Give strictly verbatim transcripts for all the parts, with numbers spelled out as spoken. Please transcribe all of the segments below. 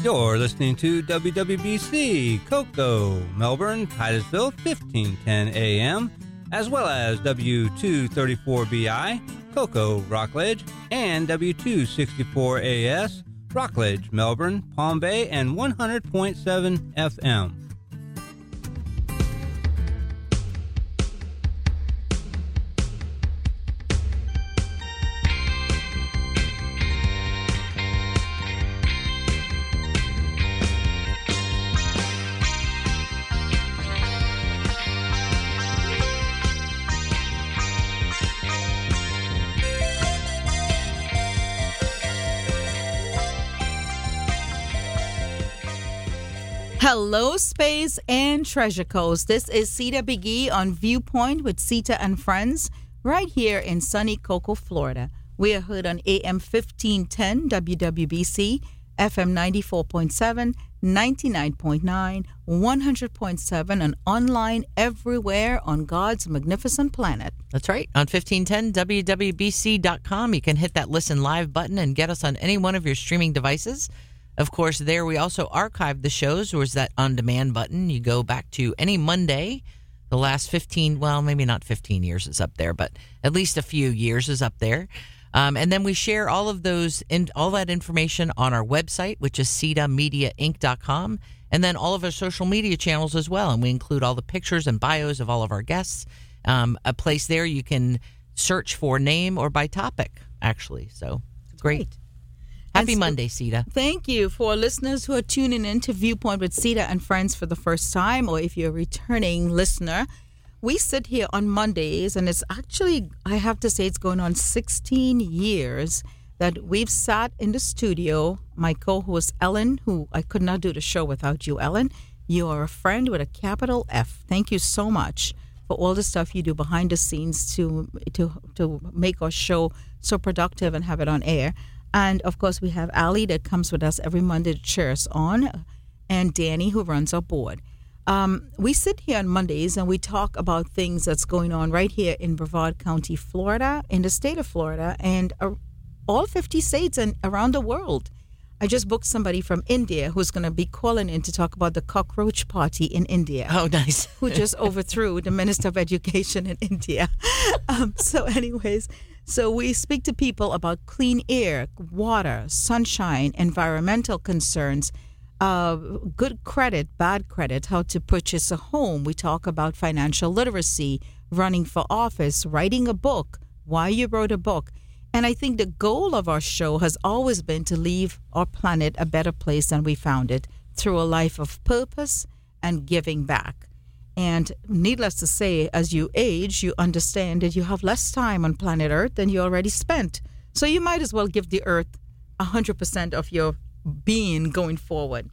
You're listening to W W B C, Cocoa, Melbourne, Titusville, fifteen ten A M, as well as W two thirty-four B I, Cocoa, Rockledge, and W two sixty-four A S, Rockledge, Melbourne, Palm Bay, and one hundred point seven F M. Hello, Space and Treasure Coast. This is Sita Biggie on Viewpoint with Sita and Friends right here in sunny Cocoa, Florida. We are heard on A M fifteen ten W W B C, F M ninety-four point seven, ninety-nine point nine, one hundred point seven, and online everywhere on God's magnificent planet. That's right. On fifteen ten W W B C dot com, you can hit that listen live button and get us on any one of your streaming devices. Of course, there we also archive the shows. There's that on-demand button. You go back to any Monday, the last fifteen, well, maybe not fifteen years is up there, but at least a few years is up there. Um, and then we share all of those, in, all that information on our website, which is sita media inc dot com, and then all of our social media channels as well. And we include all the pictures and bios of all of our guests. Um, a place there you can search for name or by topic, actually. So, great. Great. Happy so, Monday, Sita. Thank you for listeners who are tuning in to Viewpoint with Sita and Friends for the first time, or if you're a returning listener. We sit here on Mondays, and it's actually, I have to say, it's going on sixteen years that we've sat in the studio. My co-host, Ellen, who I could not do the show without you, Ellen. You are a friend with a capital F. Thank you so much for all the stuff you do behind the scenes to to to make our show so productive and have it on air. And, of course, we have Allie that comes with us every Monday to cheer us on, and Danny, who runs our board. Um, we sit here on Mondays, and we talk about things that's going on right here in Brevard County, Florida, in the state of Florida, and uh, all fifty states and around the world. I just booked somebody from India who's going to be calling in to talk about the cockroach party in India. Oh, nice. Who just overthrew the Minister of Education in India. Um, so anyways... So we speak to people about clean air, water, sunshine, environmental concerns, uh, good credit, bad credit, how to purchase a home. We talk about financial literacy, running for office, writing a book, why you wrote a book. And I think the goal of our show has always been to leave our planet a better place than we found it through a life of purpose and giving back. And needless to say, as you age, you understand that you have less time on planet Earth than you already spent. So you might as well give the Earth one hundred percent of your being going forward.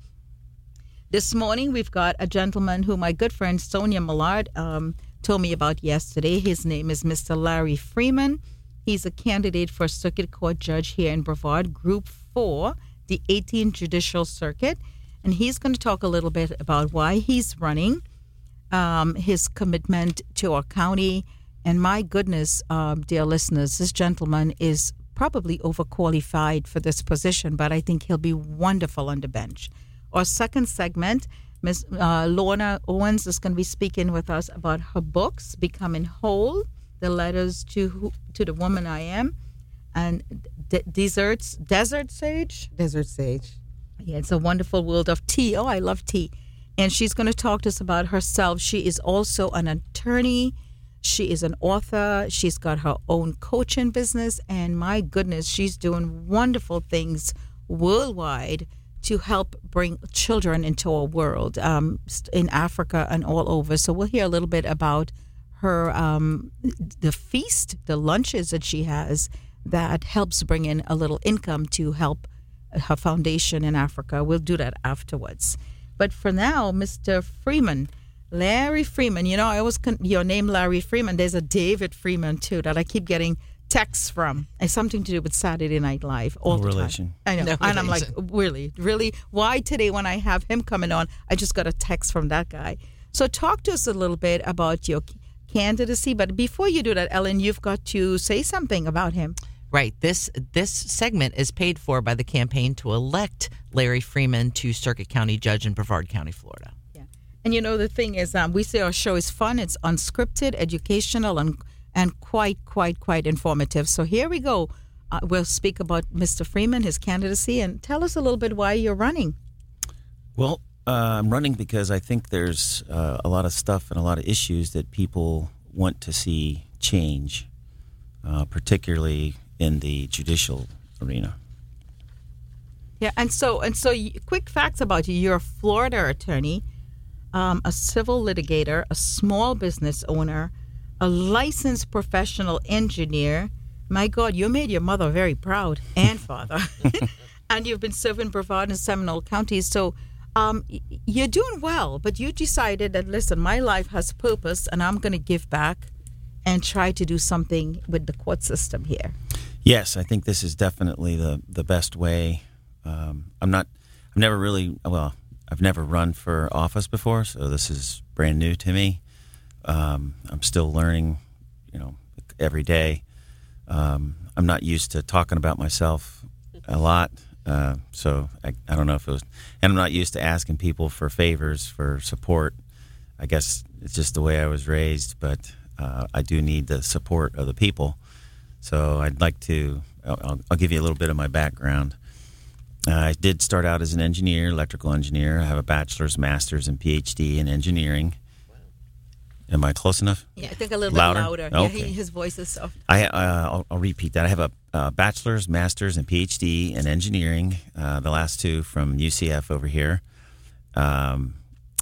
This morning, we've got a gentleman who my good friend Sonia Millard um, told me about yesterday. His name is Mister Larry Freeman. He's a candidate for Circuit Court Judge here in Brevard, Group four, the eighteenth Judicial Circuit. And he's going to talk a little bit about why he's running, Um, his commitment to our county. And my goodness, um, dear listeners, this gentleman is probably overqualified for this position, but I think he'll be wonderful on the bench. Our second segment, Miz Uh, Lorna Owens is going to be speaking with us about her books, Becoming Whole, The Letters to who, to the Woman I Am, and De- Deserts, Desert Sage? Desert Sage. Yeah, it's a wonderful world of tea. Oh, I love tea. And she's going to talk to us about herself. She is also an attorney. She is an author. She's got her own coaching business. And my goodness, she's doing wonderful things worldwide to help bring children into our world, um, in Africa and all over. So we'll hear a little bit about her, um, the feast, the lunches that she has that helps bring in a little income to help her foundation in Africa. We'll do that afterwards. But for now, Mister Freeman, Larry Freeman, you know, I always, con- your name Larry Freeman, there's a David Freeman too that I keep getting texts from. It's something to do with Saturday Night Live all no the relation. time. I know. No and relation. I'm like, really, really? Why today when I have him coming on, I just got a text from that guy. So talk to us a little bit about your candidacy. But before you do that, Ellen, you've got to say something about him. Right. This this segment is paid for by the campaign to elect Larry Freeman to Circuit County Judge in Brevard County, Florida. Yeah. And you know, the thing is, um, we say our show is fun. It's unscripted, educational, and and quite, quite, quite informative. So here we go. Uh, we'll speak about Mister Freeman, his candidacy, and tell us a little bit why you're running. Well, uh, I'm running because I think there's uh, a lot of stuff and a lot of issues that people want to see change, uh, particularly in the judicial arena. Yeah, and so and so. You, quick facts about you: you're a Florida attorney, um, a civil litigator, a small business owner, a licensed professional engineer. My God, you made your mother very proud and father, and you've been serving Brevard and Seminole counties. So um, you're doing well, but you decided that listen, my life has purpose, and I'm going to give back and try to do something with the court system here. Yes, I think this is definitely the, the best way. Um, I'm not, I've never really, well, I've never run for office before, so this is brand new to me. Um, I'm still learning, you know, every day. Um, I'm not used to talking about myself a lot, uh, so I, I don't know if it was, and I'm not used to asking people for favors, for support. I guess it's just the way I was raised, but uh, I do need the support of the people. So I'd like to, I'll, I'll give you a little bit of my background. Uh, I did start out as an engineer, electrical engineer. I have a bachelor's, master's, and P H D in engineering. Am I close enough? Yeah, I think a little louder? bit louder. Okay. Yeah, he, his voice is soft. I, uh, I'll, I'll repeat that. I have a uh, bachelor's, master's, and P H D in engineering, uh, the last two from U C F over here. Um,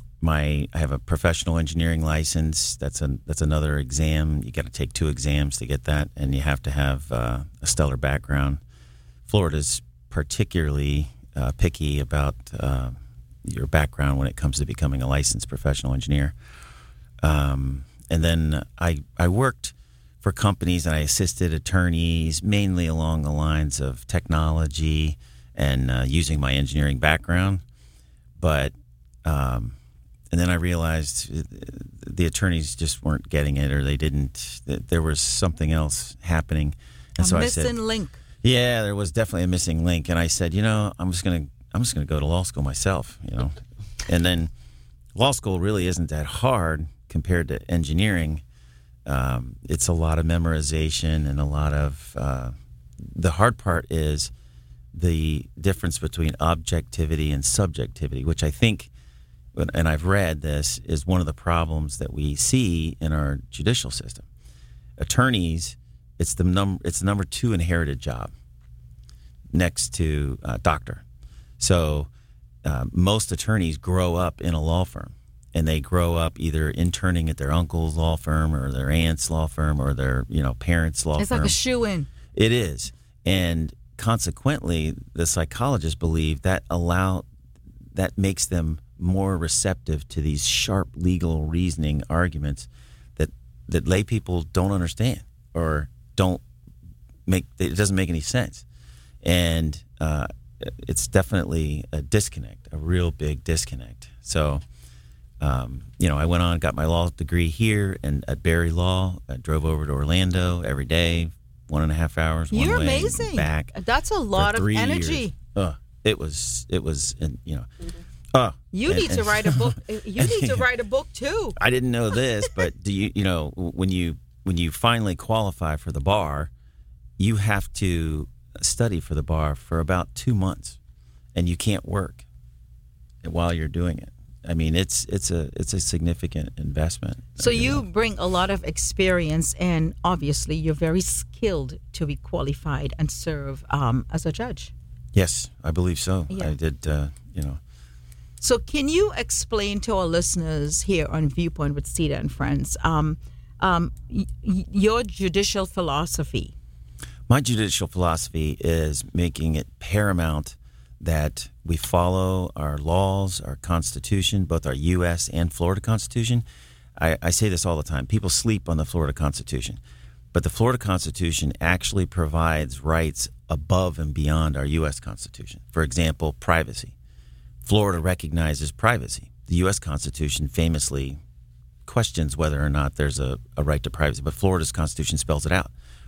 my I have a professional engineering license. That's a that's another exam. You got to take two exams to get that, and you have to have uh, a stellar background. Florida's particularly uh, picky about uh, your background when it comes to becoming a licensed professional engineer. Um, and then I I worked for companies and I assisted attorneys mainly along the lines of technology and uh, using my engineering background. But um, and then I realized the attorneys just weren't getting it, or they didn't. There was something else happening, and a so missing I said, link. "Yeah, there was definitely a missing link." And I said, "You know, I'm just gonna I'm just gonna go to law school myself." You know, and then law school really isn't that hard compared to engineering. Um, it's a lot of memorization and a lot of uh, the hard part is the difference between objectivity and subjectivity, which I think, and I've read this, is one of the problems that we see in our judicial system. Attorneys, it's the num it's the number two inherited job next to uh, doctor. So uh, most attorneys grow up in a law firm. And they grow up either interning at their uncle's law firm or their aunt's law firm or their, you know, parents' law It's firm. like a shoe-in. It is. And consequently, the psychologists believe that allow that makes them more receptive to these sharp legal reasoning arguments that that lay people don't understand or don't make. It doesn't make any sense. And uh, it's definitely a disconnect, a real big disconnect. So. Um, you know, I went on, got my law degree here and at Berry Law. I drove over to Orlando every day, one and a half hours. One You're way, amazing. Back. That's a lot of three energy. Years. Uh, it was, it was, and you know, uh, You and, need to and, write a book. You need to write a book too. I didn't know this, but do you, you know, when you when you finally qualify for the bar, you have to study for the bar for about two months, and you can't work while you're doing it. I mean, it's it's a it's a significant investment. So you you know. bring a lot of experience, and obviously you're very skilled to be qualified and serve um, as a judge. Yes, I believe so. Yeah. I did, uh, you know. So can you explain to our listeners here on Viewpoint with Sita and Friends um, um, y- y- your judicial philosophy? My judicial philosophy is making it paramount that we follow our laws, our Constitution, both our U S and Florida Constitution. I, I say this all the time. People sleep on the Florida Constitution. But the Florida Constitution actually provides rights above and beyond our U S Constitution. For example, privacy. Florida recognizes privacy. The U S Constitution famously questions whether or not there's a, a right to privacy, but Florida's Constitution spells it out.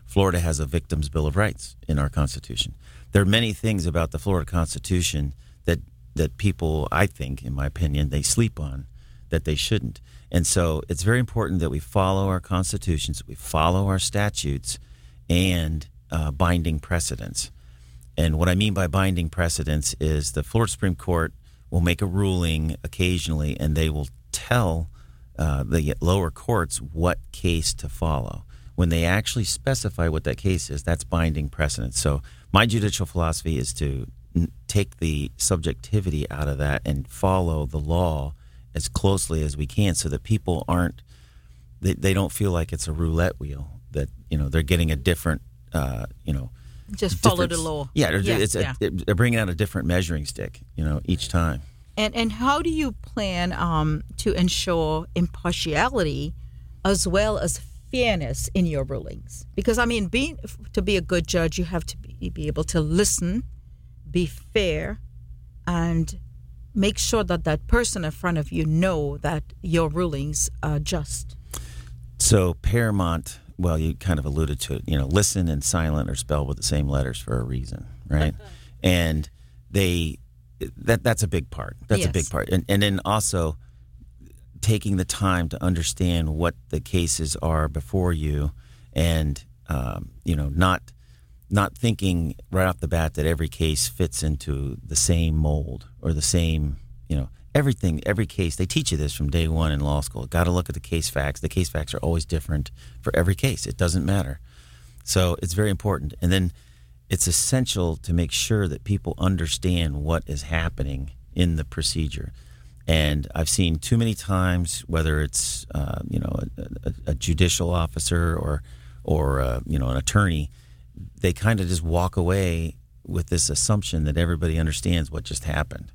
Florida has a Victims' Bill of Rights in our Constitution. There are many things about the Florida Constitution that that people, I think, in my opinion, they sleep on, that they shouldn't. And so it's very important that we follow our constitutions, we follow our statutes, and uh, binding precedents. And what I mean by binding precedents is the Florida Supreme Court will make a ruling occasionally, and they will tell uh, the lower courts what case to follow. When they actually specify what that case is, that's binding precedent. So my judicial philosophy is to n- take the subjectivity out of that and follow the law as closely as we can, so that people aren't they, they don't feel like it's a roulette wheel, that you know they're getting a different uh, you know just follow different- the law. Yeah, they're, Yeah, it's a, yeah. they're bringing out a different measuring stick, you know, each time. And and how do you plan um, to ensure impartiality as well as fairness in your rulings? Because I mean, being to be a good judge, you have to be, be able to listen, be fair, and make sure that that person in front of you know that your rulings are just. So paramount, well, you kind of alluded to it, you know, listen and silent are spelled with the same letters for a reason, right? And they, that that's a big part. That's a big Yes. part. And, and then also taking the time to understand what the cases are before you, and, um, you know, not not thinking right off the bat that every case fits into the same mold or the same, you know, everything, every case. They teach you this from day one in law school. Got to look at the case facts. The case facts are always different for every case. It doesn't matter. So it's very important. And then it's essential to make sure that people understand what is happening in the procedure. And I've seen too many times, whether it's, uh, you know, a, a, a judicial officer or, or uh, you know, an attorney, they kind of just walk away with this assumption that everybody understands what just happened.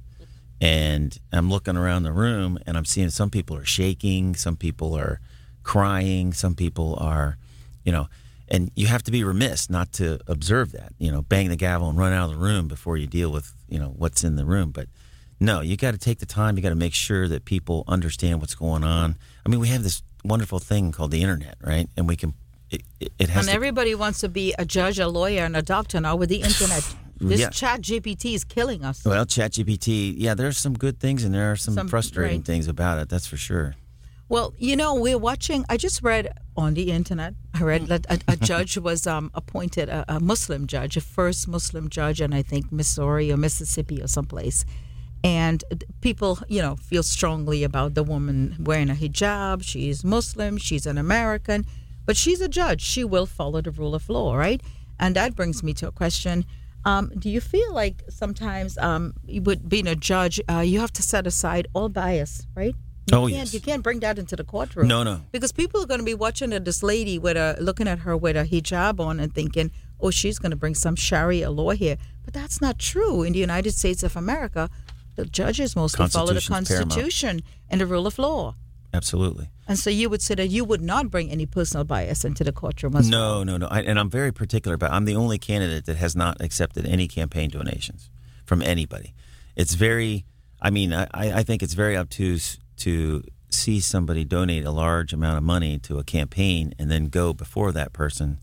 And I'm looking around the room and I'm seeing some people are shaking, some people are crying, some people are, you know, and you have to be remiss not to observe that, you know, bang the gavel and run out of the room before you deal with, you know, what's in the room. But no, you got to take the time. You got to make sure that people understand what's going on. I mean, we have this wonderful thing called the internet, right? And we can, it, it, it has And to, everybody wants to be a judge, a lawyer, and a doctor now with the internet. This Yeah. chat G P T is killing us. well, ChatGPT, yeah, there's some good things and there are some, Some- frustrating right. things about it. That's for sure. Well, you know, we're watching. I just read on the internet. I read that a, a judge was um, appointed, a, a Muslim judge, a first Muslim judge, in I think Missouri or Mississippi or someplace. And people, you know, feel strongly about the woman wearing a hijab. She's Muslim. She's an American, but she's a judge. She will follow the rule of law, right? And that brings me to a question. Um, do you feel like sometimes um, with being a judge, uh, you have to set aside all bias, right? You Oh, can't, yes. You can't bring that into the courtroom. No, no. Because people are going to be watching this lady with a, looking at her with a hijab on and thinking, oh, she's going to bring some Sharia law here. But that's not true. In the United States of America, the judges mostly follow the Constitution's paramount. Constitution and the rule of law. Absolutely. And so you would say that you would not bring any personal bias into the courtroom as well. No, no, no. I, and I'm very particular about I'm the only candidate that has not accepted any campaign donations from anybody. It's very, I mean, I, I think it's very obtuse to see somebody donate a large amount of money to a campaign and then go before that person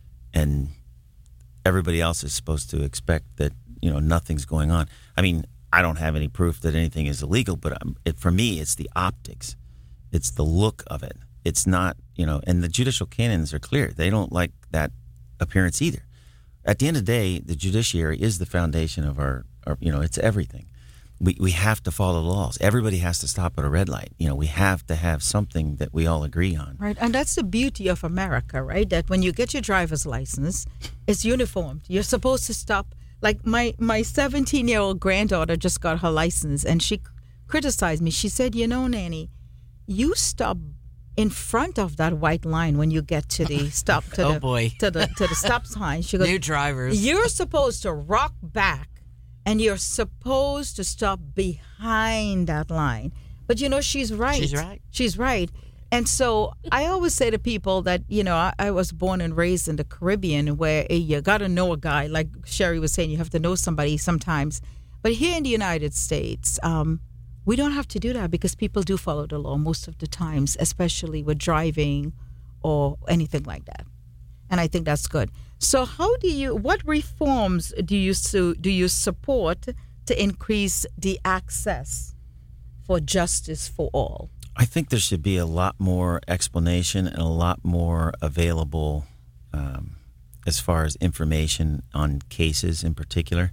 and everybody else is supposed to expect that, you know, nothing's going on. I mean, I don't have any proof that anything is illegal, but um, it, for me, it's the optics. It's the look of it. It's not, you know, and the judicial canons are clear. They don't like that appearance either. At the end of the day, the judiciary is the foundation of our, our you know, it's everything. We we have to follow the laws. Everybody has to stop at a red light. You know, we have to have something that we all agree on. Right, and that's the beauty of America, right? That when you get your driver's license, it's uniformed. You're supposed to stop. Like my my seventeen-year-old granddaughter just got her license, and she criticized me. She said, "You know, Nanny, you stop in front of that white line when you get to the stop to Oh, the boy. to the to the stop sign." She goes, New drivers. "You're supposed to rock back, and you're supposed to stop behind that line." But you know, she's right. She's right. She's right. And so I always say to people that, you know, I, I was born and raised in the Caribbean where eh, you got to know a guy. Like Sherry was saying, you have to know somebody sometimes. But here in the United States, um, we don't have to do that because people do follow the law most of the times, especially with driving or anything like that. and I think that's good. So, how do you? What reforms do you su- do you support to increase the access for justice for all? I think there should be a lot more explanation and a lot more available um, as far as information on cases in particular.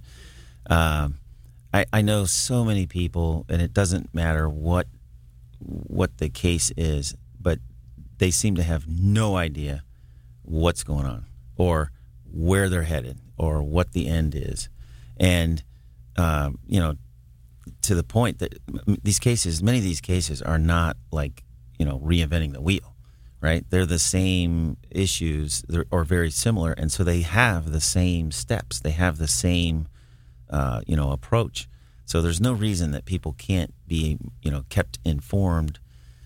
Um, I, I know so many people, and it doesn't matter what what the case is, but they seem to have no idea what's going on or where they're headed or what the end is. And, um, you know, to the point that these cases, many of these cases are not like, you know, reinventing the wheel, right? They're the same issues or very similar. And so they have the same steps. They have the same, uh, you know, approach. So there's no reason that people can't be, you know, kept informed.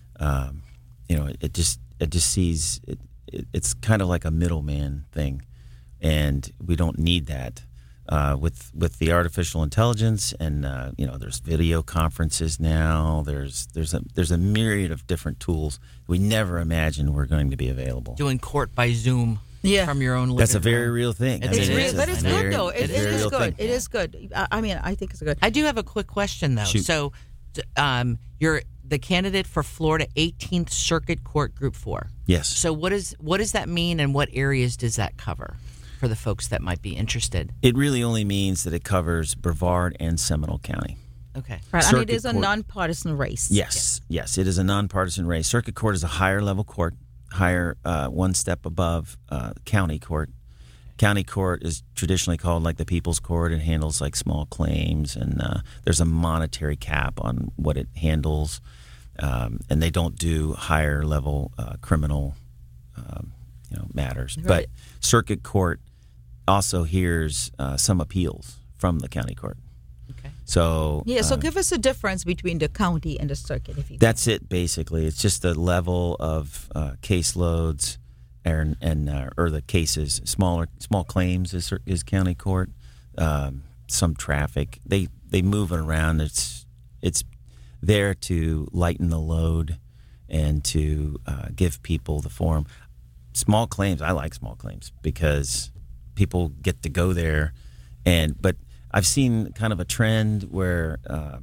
Um, you know, it, it just it just sees it, it, it's kind of like a middleman thing, and we don't need that uh, with with the artificial intelligence. And uh, you know, there's video conferences now. There's there's a there's a myriad of different tools we never imagined were going to be available. Doing court by Zoom. Yeah. From your own living That's a room. very real thing. It's I mean, real, It's, but it's very- good though. It, it's it a very is real good. thing. It is good. I, I mean, I think it's good. I do have a quick question though. Shoot. So, d- um, you're the candidate for Florida eighteenth Circuit Court Group Four. Yes. So, what is what does that mean, and what areas does that cover for the folks that might be interested? It really only means that it covers Brevard and Seminole County. Okay. Right. I mean, Circuit it is a Court. nonpartisan race. Yes, yes, it is a nonpartisan race. Circuit Court is a higher level court, higher uh, one step above uh, county court. County court is traditionally called like the People's Court. It handles like small claims, and uh, there's a monetary cap on what it handles. Um, and they don't do higher level uh, criminal, um, you know, matters. Right. But Circuit Court also hears uh, some appeals from the county court. Okay. So Yeah. So uh, give us a difference between the county and the circuit, if you. that's it, basically. It's just the level of uh, caseloads and, and uh, or the cases, smaller small claims is is county court. Um, some traffic, they they move it around. It's it's there to lighten the load and to uh, give people the forum. Small claims, I like small claims because people get to go there, and but I've seen kind of a trend where. Uh,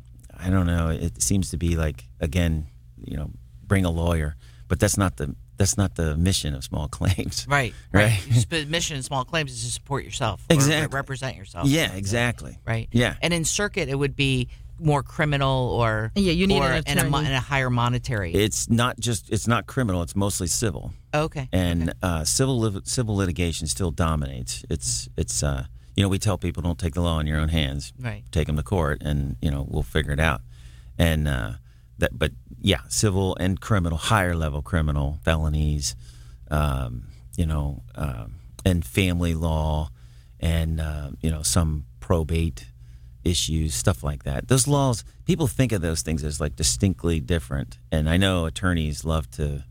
I don't know. It seems to be like, again, you know, bring a lawyer, but that's not the that's not the mission of small claims. Right. Right. Right. Mission in small claims is to support yourself. Or Exactly. represent yourself. Yeah, exactly. Right. Yeah. And in circuit, it would be more criminal or Yeah, you need or an and a, mo- attorney. and a higher monetary. It's not just it's not criminal. It's mostly civil, okay. and Okay. uh, civil lit- civil litigation still dominates. It's it's uh, you know, we tell people don't take the law in your own hands. Right. Take them to court, and you know we'll figure it out. And uh, that, but yeah, civil and criminal, higher level criminal felonies, um, you know, um, and family law, and uh, you know some probate issues, stuff like that. Those laws, people think of those things as like distinctly different, and I know attorneys love to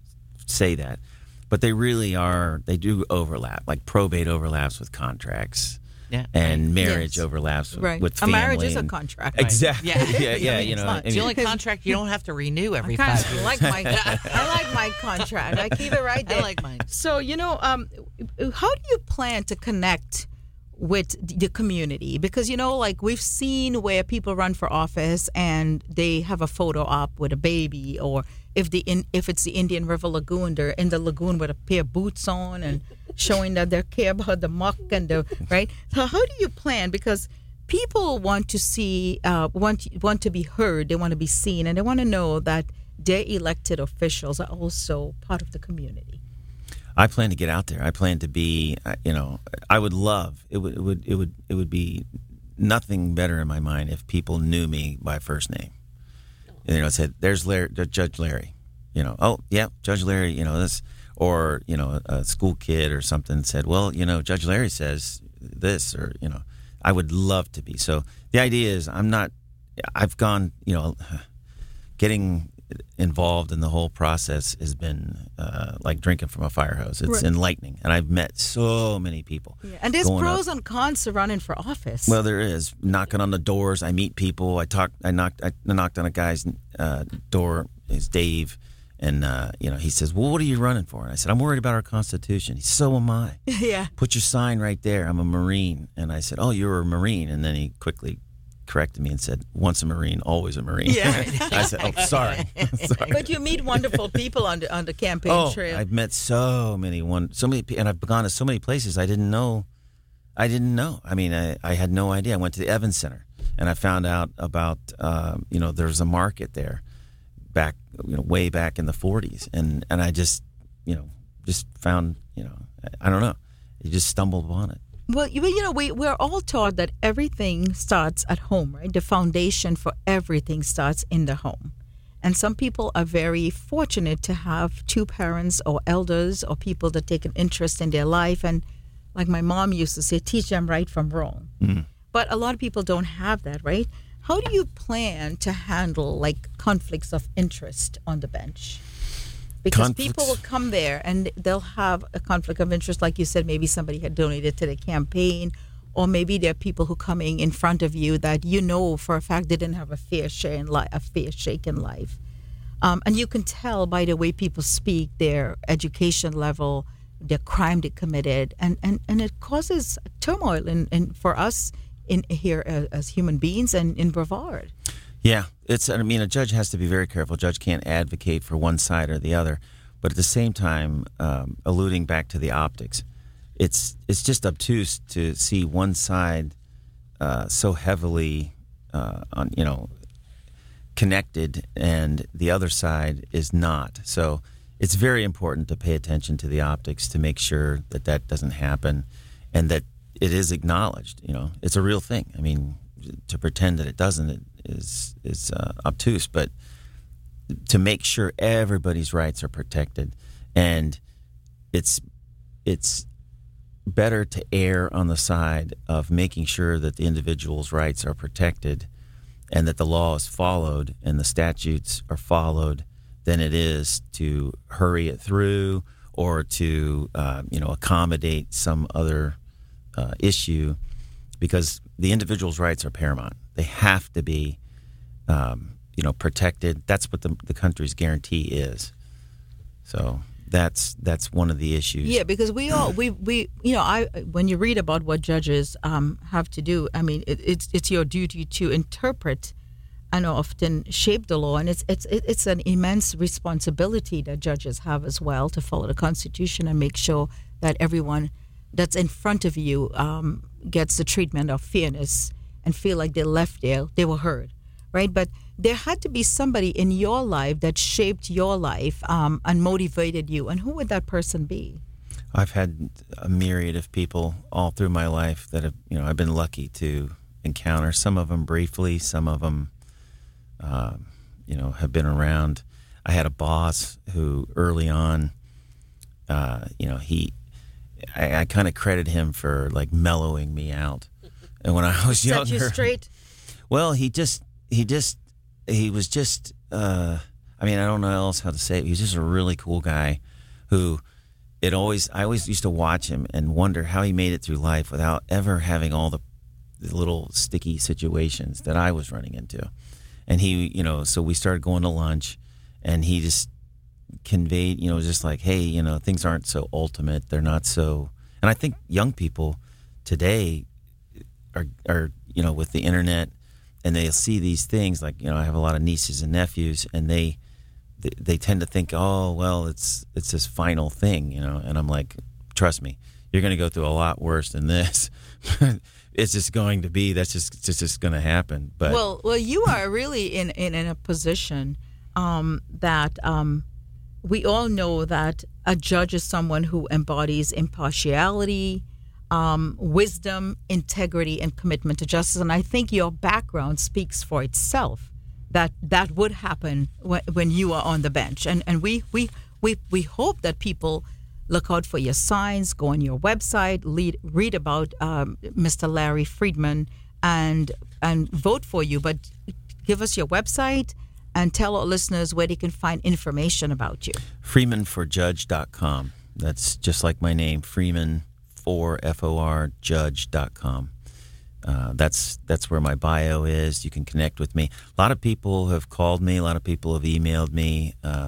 say that, but they really are. They do overlap. Like probate overlaps with contracts. Yeah. And marriage Yes. overlaps with, Right. with A family. marriage is a and- contract. Exactly. Yeah. Yeah, yeah, I mean, you it's know. not- I It's the mean, only contract you don't have to renew every I kind five of years. like my I like my contract. I keep it right there. I like mine. So you know, um, how do you plan to connect with the community? Because you know, like we've seen where people run for office and they have a photo op with a baby, or if the in, if it's the Indian River Lagoon, they're in the lagoon with a pair of boots on and showing that they care about the muck and the right. So how do you plan? Because people want to see, uh, want want to be heard, they want to be seen, and they want to know that their elected officials are also part of the community. I plan to get out there. I plan to be, uh, you know, I would love it. Would it would it would it would be nothing better in my mind if people knew me by first name. And, you know, said, "There's Larry, Judge Larry." You know, oh yeah, Judge Larry. You know this, or you know, a school kid or something said, "Well, you know, Judge Larry says this," or you know, I would love to be. So the idea is, I'm not. I've gone, you know, getting involved in the whole process has been uh, like drinking from a fire hose. It's Right. enlightening, and I've met so many people. Yeah. And there's going pros up. and cons to running for office. Well, there is knocking on the doors. I meet people. I talk. I knocked. I knocked on a guy's uh, door. His Dave, And, uh, you know, he says, well, what are you running for? And I said, I'm worried about our Constitution. He said, so am I. Yeah. Put your sign right there. I'm a Marine. And I said, oh, you're a Marine. And then he quickly corrected me and said, once a Marine, always a Marine. Yeah. I said, oh, sorry. sorry. But you meet wonderful people on the, on the campaign oh, trail. I've met so many, one, so many, and I've gone to so many places I didn't know. I didn't know. I mean, I, I had no idea. I went to the Evans Center, and I found out about, um, you know, there's a market there back, you know, way back in the forties. And, and I just, you know, just found, you know, I, I don't know. You just stumbled upon it. Well, you, you know, we, we're all taught that everything starts at home, right? The foundation for everything starts in the home. And some people are very fortunate to have two parents or elders or people that take an interest in their life. And like my mom used to say, teach them right from wrong. Mm. But a lot of people don't have that, right? How do you plan to handle like conflicts of interest on the bench? Because Conflicts. people will come there and they'll have a conflict of interest. Like you said, maybe somebody had donated to the campaign, or maybe there are people who coming in front of you that you know for a fact they didn't have a fair share in life, a fair shake in life. Um, and you can tell by the way people speak, their education level, their crime they committed, and, and, and it causes turmoil in, in for us in here as, as human beings and in Brevard. Yeah, it's. I mean, a judge has to be very careful. A judge can't advocate for one side or the other, but at the same time, um, alluding back to the optics, it's it's just obtuse to see one side uh, so heavily uh, on you know connected, and the other side is not. So it's very important to pay attention to the optics to make sure that that doesn't happen, and that it is acknowledged. You know, it's a real thing. I mean, to pretend that it doesn't it is is uh, obtuse, but to make sure everybody's rights are protected, and it's it's better to err on the side of making sure that the individual's rights are protected and that the law is followed and the statutes are followed than it is to hurry it through or to uh, you know accommodate some other uh, issue, because the individual's rights are paramount. They have to be, um, you know, protected. That's what the, the country's guarantee is. So that's that's one of the issues. Yeah, because we all we we you know I when you read about what judges um, have to do, I mean it, it's it's your duty to interpret and often shape the law, and it's it's it's an immense responsibility that judges have as well to follow the Constitution and make sure that everyone that's in front of you um, gets the treatment of fairness and feel like they're left there, they were heard, right? But there had to be somebody in your life that shaped your life um, and motivated you. And who would that person be? I've had a myriad of people all through my life that have, you know, I've been lucky to encounter. Some of them briefly, some of them, uh, you know, have been around. I had a boss who early on, uh, you know, he, I, I kind of credit him for like mellowing me out. And when I was Set younger, you straight. Well, he just, he just, he was just, uh, I mean, I don't know else how to say it. He was just a really cool guy who it always, I always used to watch him and wonder how he made it through life without ever having all the, the little sticky situations that I was running into. And he, you know, so we started going to lunch and he just conveyed, you know, just like, hey, you know, things aren't so ultimate. They're not so, and I think young people today are, are, you know, with the internet and they'll see these things like, you know, I have a lot of nieces and nephews and they, they, they tend to think, oh, well, it's, it's this final thing, you know, and I'm like, trust me, you're going to go through a lot worse than this. It's just going to be, that's just, it's just going to happen. But well, well, you are really in, in, in a position um, that um, we all know that a judge is someone who embodies impartiality, um, wisdom, integrity, and commitment to justice. And I think your background speaks for itself that that would happen when, when you are on the bench. And and we, we, we, we hope that people look out for your signs, go on your website, lead, read about um, Mister Larry Friedman, and and vote for you. But give us your website and tell our listeners where they can find information about you. freeman for judge dot com. That's just like my name, Freeman for F O R judge dot com. Uh, that's that's where my bio is. You can connect with me. A lot of people have called me. A lot of people have emailed me. Um,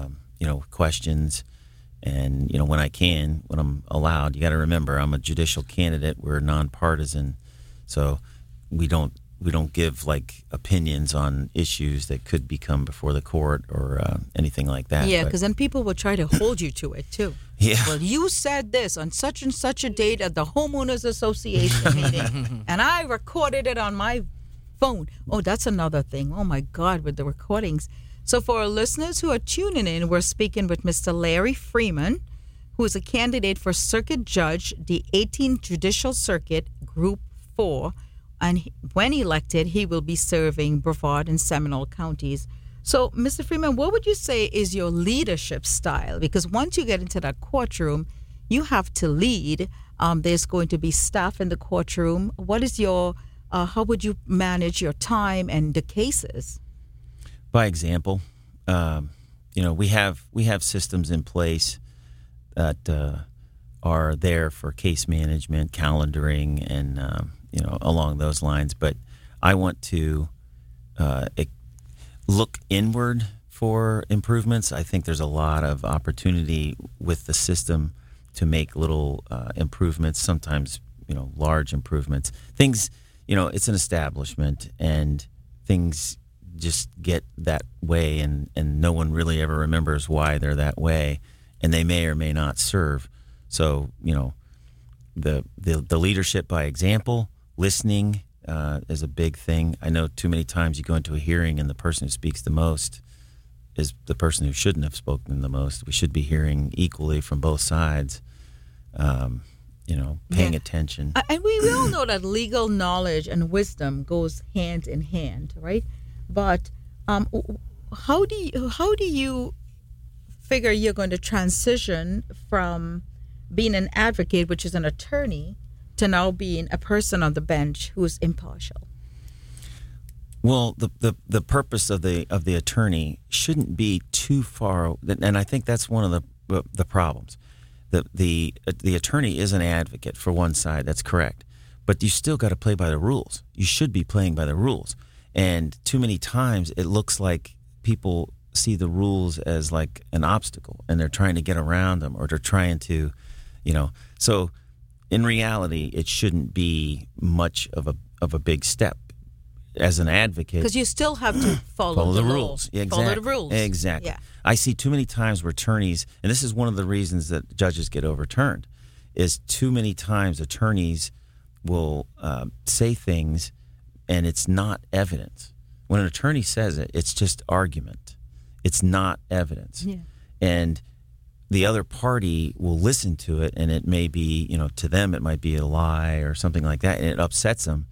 you know, questions. And, you know, when I can, when I'm allowed, you got to remember, I'm a judicial candidate. We're nonpartisan. So we don't we don't give, like, opinions on issues that could become before the court or uh, anything like that. Yeah, But- because then people will try to hold you to it, too. Yeah. Well, you said this on such and such a date at the Homeowners Association meeting, and I recorded it on my phone. Oh, that's another thing. Oh, my God, with the recordings. So for our listeners who are tuning in, we're speaking with Mister Larry Freeman, who is a candidate for Circuit Judge, the eighteenth Judicial Circuit, Group four. And he- when elected, he will be serving Brevard and Seminole counties. So, Mister Freeman, what would you say is your leadership style? Because once you get into that courtroom, you have to lead. Um, there's going to be staff in the courtroom. What is your, uh, how would you manage your time and the cases? By example, um, you know, we have we have systems in place that uh, are there for case management, calendaring, and um, you know, along those lines. But I want to uh, e- look inward for improvements. I think there's a lot of opportunity with the system to make little uh, improvements. Sometimes, you know, large improvements. Things, you know, it's an establishment, and things just get that way, and, and no one really ever remembers why they're that way, and they may or may not serve. So, you know, the the, the leadership by example, listening uh, is a big thing. I know too many times you go into a hearing and the person who speaks the most is the person who shouldn't have spoken the most. We should be hearing equally from both sides, um, you know, paying Yeah. attention. Uh, And we, we all know that legal knowledge and wisdom goes hand in hand, right? But um, w- how do you how do you figure you're going to transition from being an advocate, which is an attorney, to now being a person on the bench who's impartial? Well, the, the, the purpose of the of the attorney shouldn't be too far, and I think that's one of the the problems. The the the attorney is an advocate for one side. That's correct, but you still got to play by the rules. You should be playing by the rules, and too many times it looks like people see the rules as like an obstacle, and they're trying to get around them, or they're trying to, you know. So, in reality, it shouldn't be much of a of a big step. As an advocate, Because you still have to follow, follow the, the law. rules. Yeah, Follow the exactly. rules. Exactly. Yeah. I see too many times where attorneys, and this is one of the reasons that judges get overturned, is too many times attorneys will uh, say things and it's not evidence. When an attorney says it, it's just argument. It's not evidence. Yeah. And the other party will listen to it, and it may be, you know, to them it might be a lie or something like that, and it upsets them.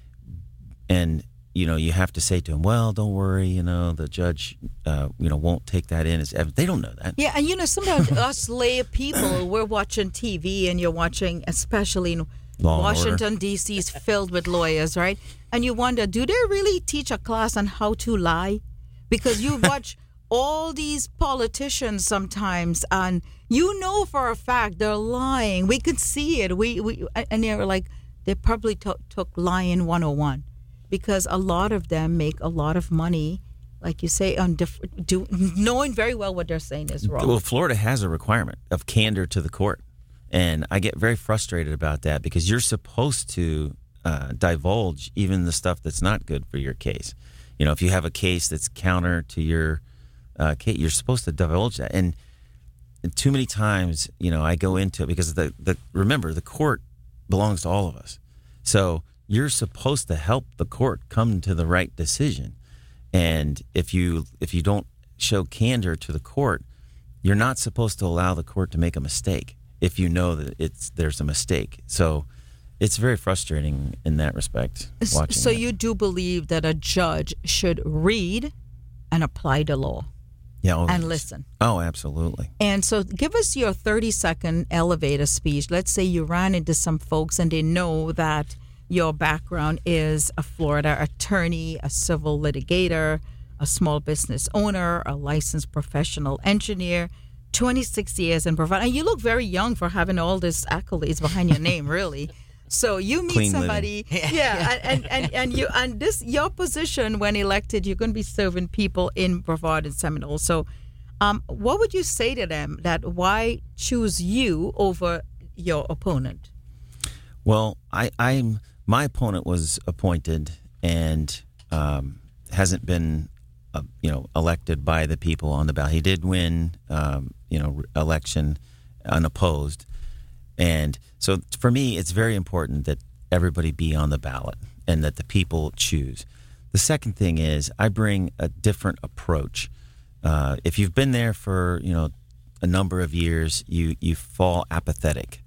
And, you know, you have to say to them, well, don't worry, you know, the judge, uh, you know, won't take that in as evidence. They don't know that. Yeah, and you know, sometimes us lay people, we're watching T V and you're watching, especially in Law and Washington, D C is filled with lawyers, right? And you wonder, do they really teach a class on how to lie? Because you watch all these politicians sometimes, and you know for a fact they're lying. We could see it. We, we And they're like, they probably t- took Lying one oh one. Because a lot of them make a lot of money, like you say, on diff- do, knowing very well what they're saying is wrong. Well, Florida has a requirement of candor to the court. And I get very frustrated about that because you're supposed to uh, divulge even the stuff that's not good for your case. You know, if you have a case that's counter to your uh, case, you're supposed to divulge that. And, and too many times, you know, I go into it because the, the remember, the court belongs to all of us. So you're supposed to help the court come to the right decision. And if you if you don't show candor to the court, you're not supposed to allow the court to make a mistake if you know that it's there's a mistake. So it's very frustrating in that respect, watching So that. you do believe that a judge should read and apply the law yeah, oh, and yes. listen. Oh, absolutely. And so give us your thirty-second elevator speech. Let's say you ran into some folks and they know that your background is a Florida attorney, a civil litigator, a small business owner, a licensed professional engineer, twenty-six years in Brevard. And you look very young for having all these accolades behind your name, really. So you meet Clean somebody, living. yeah, and, and, and, and you and this your position when elected, you're going to be serving people in Brevard and Seminole. So Um, what would you say to them that why choose you over your opponent? Well, I, I'm my opponent was appointed and um, hasn't been, uh, you know, elected by the people on the ballot. He did win, um, you know, election unopposed, and so for me, it's very important that everybody be on the ballot and that the people choose. The second thing is I bring a different approach. Uh, if you've been there for, you know, a number of years, you, you fall apathetic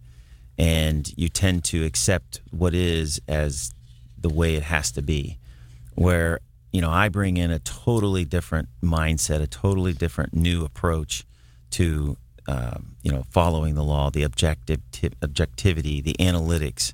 and you tend to accept what is as the way it has to be. Where, you know, I bring in a totally different mindset, a totally different new approach to, um, you know, following the law, the objective objectivity, the analytics.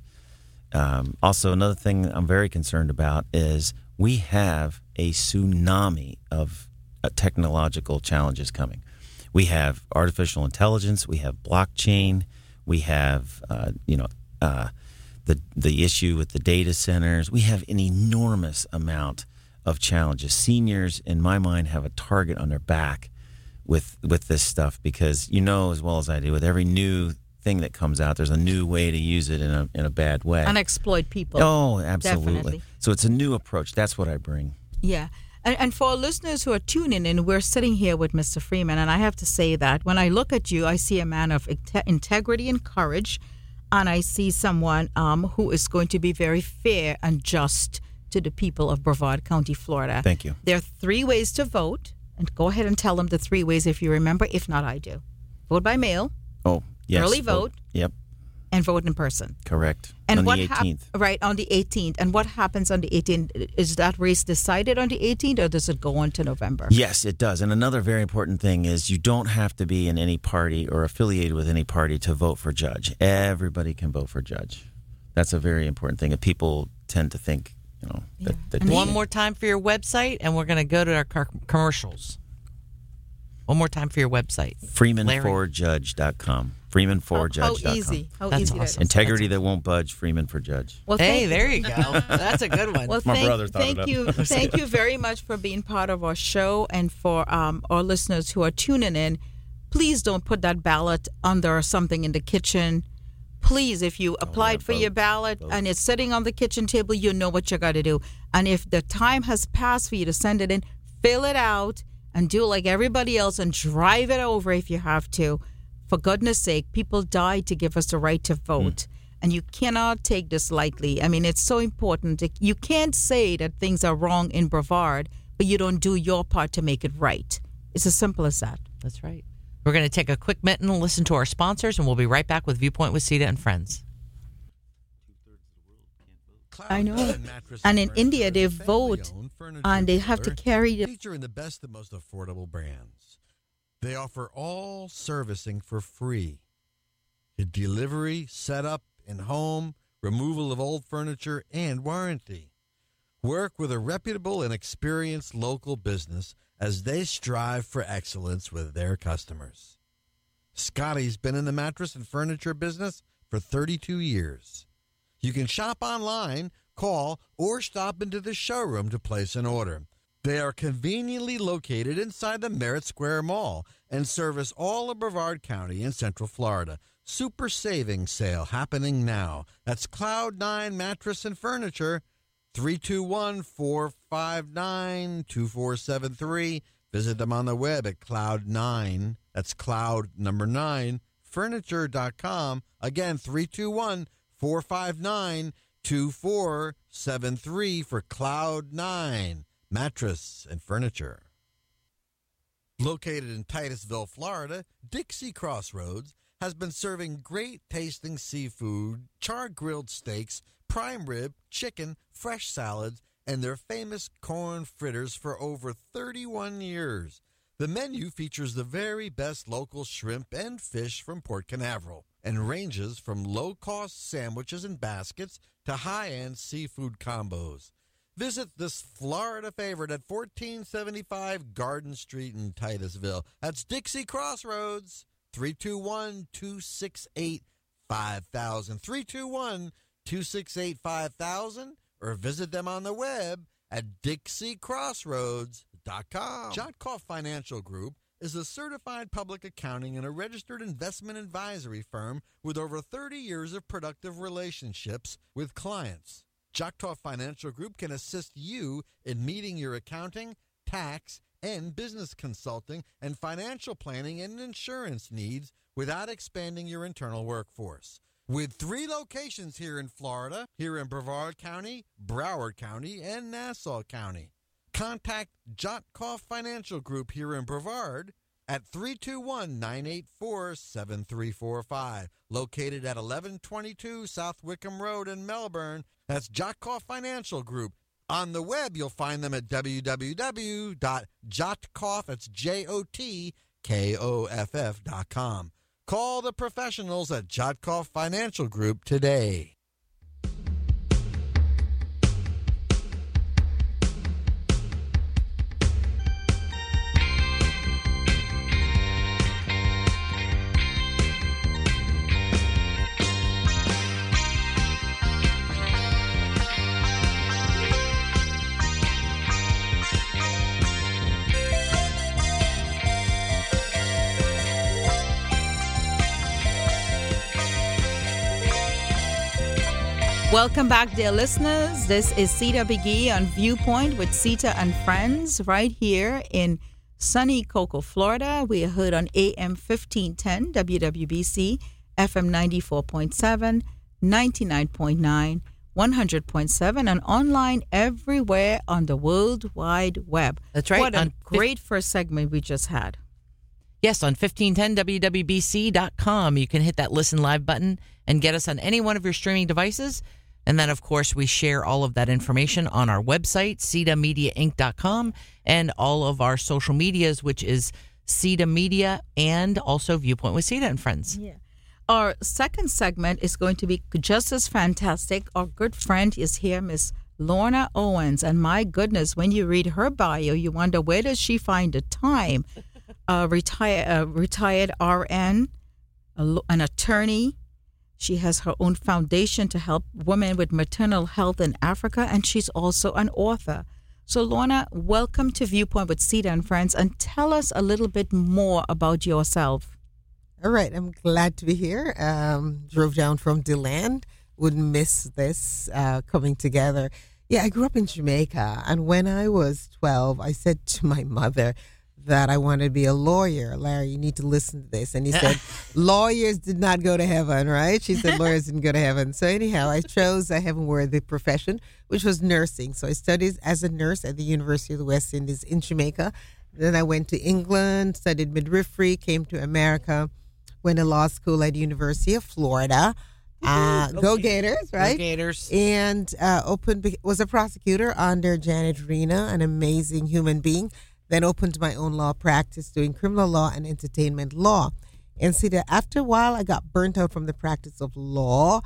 Um, also, another thing I'm very concerned about is we have a tsunami of uh, technological challenges coming. We have artificial intelligence. We have blockchain. We have, uh, you know, uh, the the issue with the data centers. We have an enormous amount of challenges. Seniors, in my mind, have a target on their back with with this stuff because you know as well as I do, with every new thing that comes out, there's a new way to use it in a in a bad way. And exploit people. Oh, absolutely. Definitely. So it's a new approach. That's what I bring. Yeah. And, and for our listeners who are tuning in, we're sitting here with Mister Freeman, and I have to say that when I look at you, I see a man of inte- integrity and courage, and I see someone um, who is going to be very fair and just to the people of Brevard County, Florida. Thank you. There are three ways to vote, and go ahead and tell them the three ways if you remember. If not, I do. Vote by mail. Oh, yes. Early vote. Yep. And vote in person. Correct. And on what the hap- eighteenth. right, on the eighteenth. And what happens on the eighteenth? Is that race decided on the eighteenth, or does it go on to November? Yes, it does. And another very important thing is you don't have to be in any party or affiliated with any party to vote for judge. Everybody can vote for judge. That's a very important thing. And people tend to think, you know, that, Yeah. that And One more time for your website, and we're going to go to our car- commercials. One more time for your website. freeman for judge dot com. freeman for judge dot com. How easy. How That's easy that awesome. is. Integrity that won't budge, Freeman for judge. Well, Hey, thank- there you go. That's a good one. Well, My thank, brother thought thank it up. you, thank you very much for being part of our show, and for um, our listeners who are tuning in. Please don't put that ballot under something in the kitchen. Please, if you applied yeah, for vote, your ballot vote. and it's sitting on the kitchen table, you know what you got to do. And if the time has passed for you to send it in, fill it out and do like everybody else and drive it over if you have to. For goodness sake, people died to give us the right to vote. Mm. And you cannot take this lightly. I mean, it's so important. You can't say that things are wrong in Brevard, but you don't do your part to make it right. It's as simple as that. That's right. We're going to take a quick minute and listen to our sponsors, and we'll be right back with Viewpoint with Sita and Friends. I know. And in India, they vote and they have to carry the... Featuring the best and most affordable brands. They offer all servicing for free. Delivery, setup, in-home, removal of old furniture, and warranty. Work with a reputable and experienced local business as they strive for excellence with their customers. Scotty's been in the mattress and furniture business for thirty-two years. You can shop online, call, or stop into the showroom to place an order. They are conveniently located inside the Merritt Square Mall and service all of Brevard County in Central Florida. Super savings sale happening now. That's Cloud nine Mattress and Furniture, three two one, four five nine, two four seven three. Visit them on the web at Cloud nine. That's Cloud number nine, furniture dot com. Again, three two one, four five nine, two four seven three for Cloud nine Mattress and Furniture. Located in Titusville, Florida, Dixie Crossroads has been serving great tasting seafood, char-grilled steaks, prime rib, chicken, fresh salads, and their famous corn fritters for over thirty-one years. The menu features the very best local shrimp and fish from Port Canaveral and ranges from low-cost sandwiches and baskets to high-end seafood combos. Visit this Florida favorite at fourteen seventy-five Garden Street in Titusville. That's Dixie Crossroads, three two one, two six eight, five thousand, three two one, two six eight, five thousand, or visit them on the web at dixie crossroads dot com. John Koff Financial Group is a certified public accounting and a registered investment advisory firm with over thirty years of productive relationships with clients. Choctaw Financial Group can assist you in meeting your accounting, tax, and business consulting and financial planning and insurance needs without expanding your internal workforce. With three locations here in Florida, here in Brevard County, Broward County, and Nassau County. Contact Choctaw Financial Group here in Brevard at three two one, nine eight four, seven three four five, located at eleven twenty-two South Wickham Road in Melbourne. That's Choctaw Financial Group. On the web, you'll find them at w w w dot jotkoff, that's J O T K O F F dot com. Call the professionals at Choctaw Financial Group today. Welcome back, dear listeners. This is Sita Begee on Viewpoint with Sita and Friends right here in sunny Cocoa, Florida. We are heard on A M fifteen ten W W B C, F M ninety-four point seven, ninety-nine point nine, one hundred point seven, and online everywhere on the World Wide Web. That's right. What a on great first segment we just had. Yes, on fifteen ten W W B C dot com. You can hit that listen live button and get us on any one of your streaming devices. And then, of course, we share all of that information on our website, sita media inc dot com, and all of our social medias, which is Sita Media and also Viewpoint with Sita and Friends. Yeah. Our second segment is going to be just as fantastic. Our good friend is here, Miss Lorna Owens. And my goodness, when you read her bio, you wonder, where does she find the time? Uh, retire, uh, retired R N, a, an attorney. She has her own foundation to help women with maternal health in Africa, and she's also an author. So, Lorna, welcome to Viewpoint with Sita and Friends, and tell us a little bit more about yourself. All right, I'm glad to be here. Um, drove down from DeLand. Wouldn't miss this uh, coming together. Yeah, I grew up in Jamaica, and when I was twelve, I said to my mother that I wanted to be a lawyer. Larry, you need to listen to this. And he said, lawyers did not go to heaven, right? She said lawyers didn't go to heaven. So anyhow, I chose a heaven-worthy profession, which was nursing. So I studied as a nurse at the University of the West Indies in Jamaica. Then I went to England, studied midwifery, came to America, went to law school at the University of Florida. Uh, go, go Gators, right? Go Gators. And uh, opened, was a prosecutor under Janet Rena, an amazing human being. Then opened my own law practice doing criminal law and entertainment law. And see that after a while, I got burnt out from the practice of law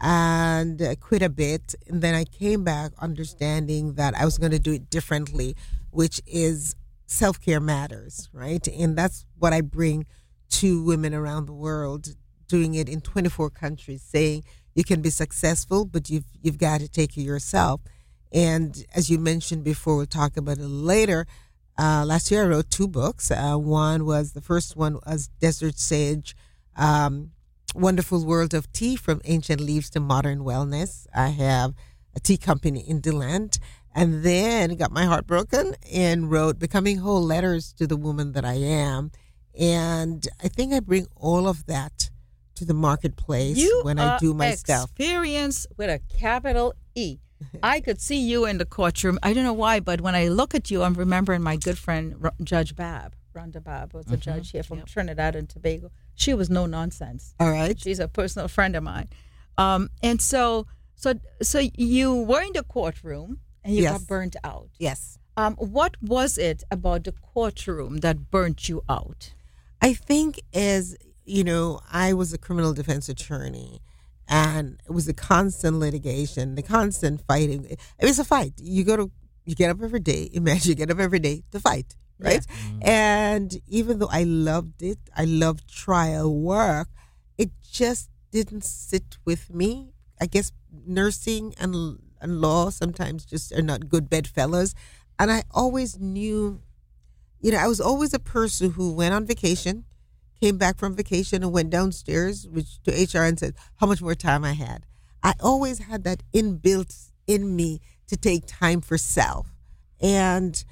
and uh, quit a bit. And then I came back understanding that I was going to do it differently, which is self-care matters, right? And that's what I bring to women around the world, doing it in twenty-four countries, saying you can be successful, but you've, you've got to take care of yourself. And as you mentioned before, we'll talk about it later. Uh, last year I wrote two books. Uh, one was, the first one was Desert Sage, um, Wonderful World of Tea, From Ancient Leaves to Modern Wellness. I have a tea company in DeLand. And then got my heart broken and wrote Becoming Whole, Letters to the Woman That I Am. And I think I bring all of that to the marketplace you when I do my stuff. Experience with a capital E. I could see you in the courtroom. I don't know why, but when I look at you, I'm remembering my good friend R- Judge Babb. Rhonda Babb was a mm-hmm. judge here from yep. Trinidad and Tobago. She was no nonsense. All right. She's a personal friend of mine. Um, and so, so, so you were in the courtroom and you yes. got burnt out. Yes. Um, what was it about the courtroom that burnt you out? I think as, you know, I was a criminal defense attorney. And it was a constant litigation, the constant fighting. It was a fight. You go to, you get up every day. Imagine you get up every day to fight, right? Yeah. Mm-hmm. And even though I loved it, I loved trial work, it just didn't sit with me. I guess nursing and and law sometimes just are not good bedfellows. And I always knew, you know, I was always a person who went on vacation, came back from vacation and went downstairs which to H R and said how much more time I had. I always had that inbuilt in me to take time for self. And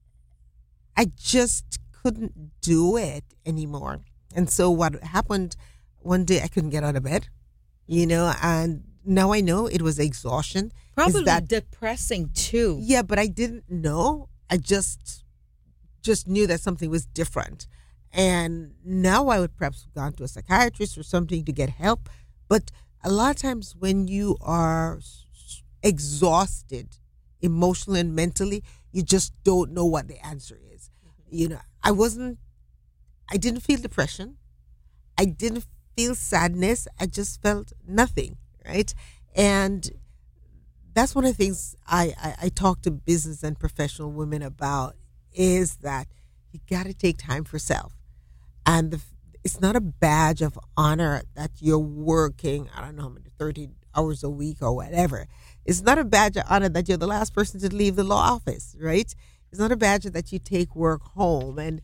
I just couldn't do it anymore. And so what happened one day, I couldn't get out of bed, you know, and now I know it was exhaustion. Probably Is that, depressing too. yeah, but I didn't know. I just just knew that something was different. And now I would perhaps have gone to a psychiatrist or something to get help. But a lot of times when you are exhausted emotionally and mentally, you just don't know what the answer is. Mm-hmm. You know, I wasn't, I didn't feel depression. I didn't feel sadness. I just felt nothing, right? And that's one of the things I, I, I talk to business and professional women about is that you got to take time for self. And the, it's not a badge of honor that you're working, I don't know how many, thirty hours a week or whatever. It's not a badge of honor that you're the last person to leave the law office, right? It's not a badge that you take work home. And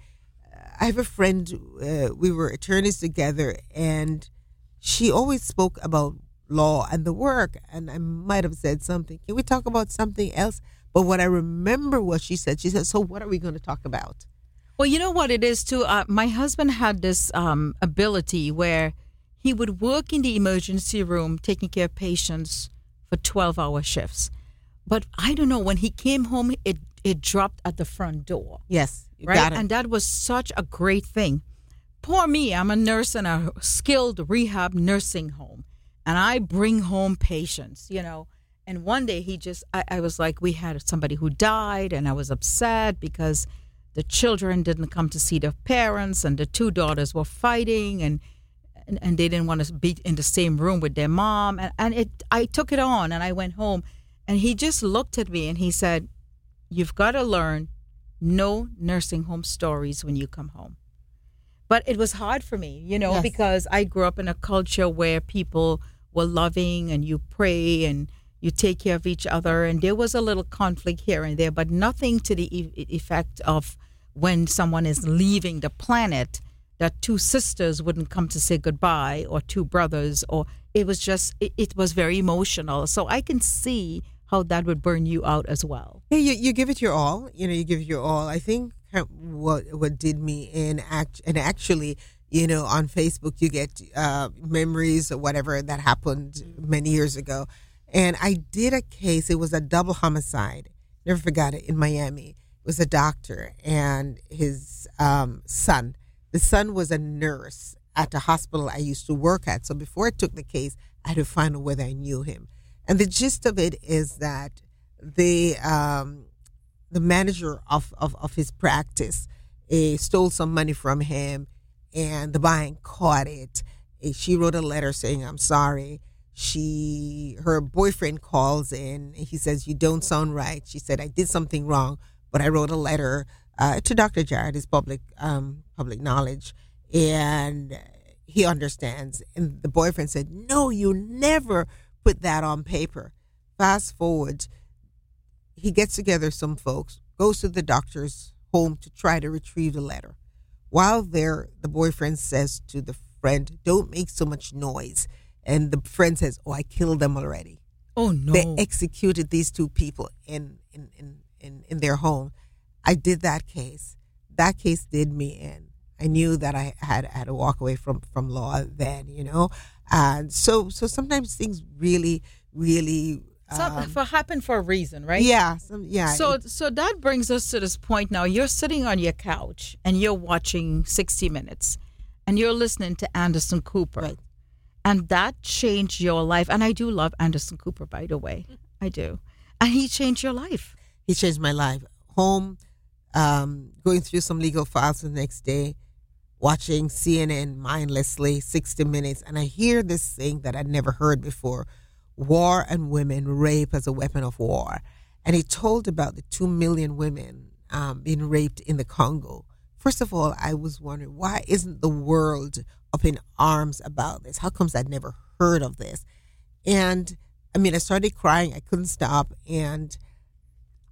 I have a friend, uh, we were attorneys together, and she always spoke about law and the work. And I might have said something, can we talk about something else? But what I remember was she said, she said, so what are we going to talk about? Well, you know what it is too. Uh, my husband had this um, ability where he would work in the emergency room taking care of patients for twelve-hour shifts. But I don't know, when he came home, it, it dropped at the front door. Yes, you right? got it. And that was such a great thing. Poor me, I'm a nurse in a skilled rehab nursing home, and I bring home patients, you know. And one day he just, I, I was like, we had somebody who died, and I was upset because the children didn't come to see their parents, and the two daughters were fighting, and and, and they didn't want to be in the same room with their mom. And, and it, I took it on, and I went home, and he just looked at me, and he said, you've got to learn no nursing home stories when you come home. But it was hard for me, you know, Yes. because I grew up in a culture where people were loving, and you pray, and you take care of each other. And there was a little conflict here and there, but nothing to the e- effect of when someone is leaving the planet, that two sisters wouldn't come to say goodbye, or two brothers, or it was just, it, it was very emotional. So I can see how that would burn you out as well. Yeah, you, you give it your all. You know, you give it your all. I think what what did me in act, and actually, you know, on Facebook you get uh, memories or whatever that happened many years ago. And I did a case, it was a double homicide. Never forgot it, in Miami. It was a doctor and his um, son. The son was a nurse at the hospital I used to work at. So before I took the case, I had to find out whether I knew him. And the gist of it is that the um, the manager of, of, of his practice uh, stole some money from him, and the bank caught it. Uh, she wrote a letter saying, I'm sorry. She, her boyfriend calls in. He says, you don't sound right. She said, I did something wrong, but I wrote a letter uh, to Doctor Jarrett, his public um, public knowledge, and he understands. And the boyfriend said, no, you never put that on paper. Fast forward, he gets together some folks, goes to the doctor's home to try to retrieve the letter. While there, the boyfriend says to the friend, don't make so much noise. And the friend says, oh, I killed them already. Oh, no. They executed these two people in, in, in, in, in their home. I did that case. That case did me in. I knew that I had, had to walk away from, from law then, you know. And so so sometimes things really, really... Something Um, for happened for a reason, right? yeah, some, yeah. So, it- so that brings us to this point now. You're sitting on your couch and you're watching sixty minutes, and you're listening to Anderson Cooper, Right. and that changed your life. And I do love Anderson Cooper, by the way, I do. And he changed your life. He changed my life. Home, um, going through some legal files the next day, watching C N N mindlessly, sixty minutes, and I hear this thing that I'd never heard before: war and women, rape as a weapon of war. And he told about the two million women um, being raped in the Congo. First of all, I was wondering, why isn't the world up in arms about this? How comes I'd never heard of this? And I mean, I started crying. I couldn't stop. And